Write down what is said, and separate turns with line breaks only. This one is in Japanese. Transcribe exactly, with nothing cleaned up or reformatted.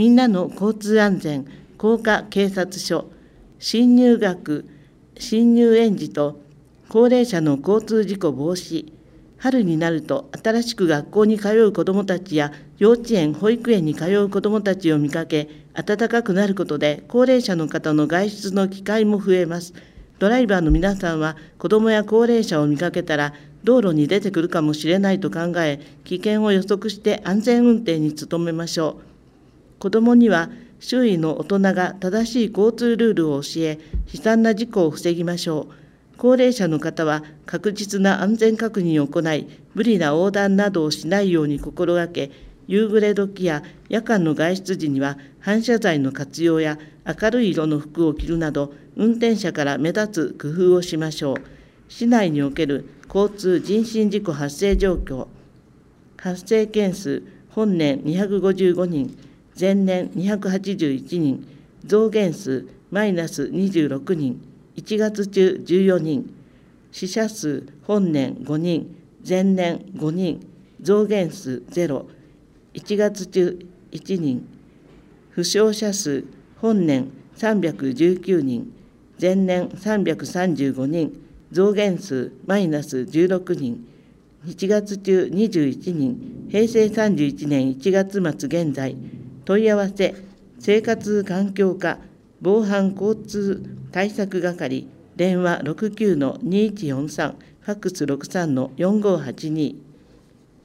みんなの交通安全高架警察署、新入学、新入園児と高齢者の交通事故防止、春になると新しく学校に通う子どもたちや幼稚園、保育園に通う子どもたちを見かけ、暖かくなることで高齢者の方の外出の機会も増えます。ドライバーの皆さんは子どもや高齢者を見かけたら道路に出てくるかもしれないと考え、危険を予測して安全運転に努めましょう。子どもには周囲の大人が正しい交通ルールを教え、悲惨な事故を防ぎましょう。高齢者の方は確実な安全確認を行い、無理な横断などをしないように心がけ、夕暮れ時や夜間の外出時には反射材の活用や明るい色の服を着るなど、運転者から目立つ工夫をしましょう。市内における交通人身事故発生状況、発生件数、本年にひゃくごじゅうごにん、前年にひゃくはちじゅういちにん、増減数マイナスにじゅうろくにん、いちがつ中じゅうよにん、死者数本年ごにん、前年ごにん、増減数ゼロ、いちがつ中いちにん、負傷者数本年さんびゃくじゅうきゅうにん、前年さんびゃくさんじゅうごにん、増減数マイナスじゅうろくにん、いちがつ中にじゅういちにん、平成さんじゅういちねんいちがつ末現在、問い合わせ、生活環境課防犯交通対策係、電話 ろくきゅうのにいちよんさん、ファックス ろくさんのよんごーはちに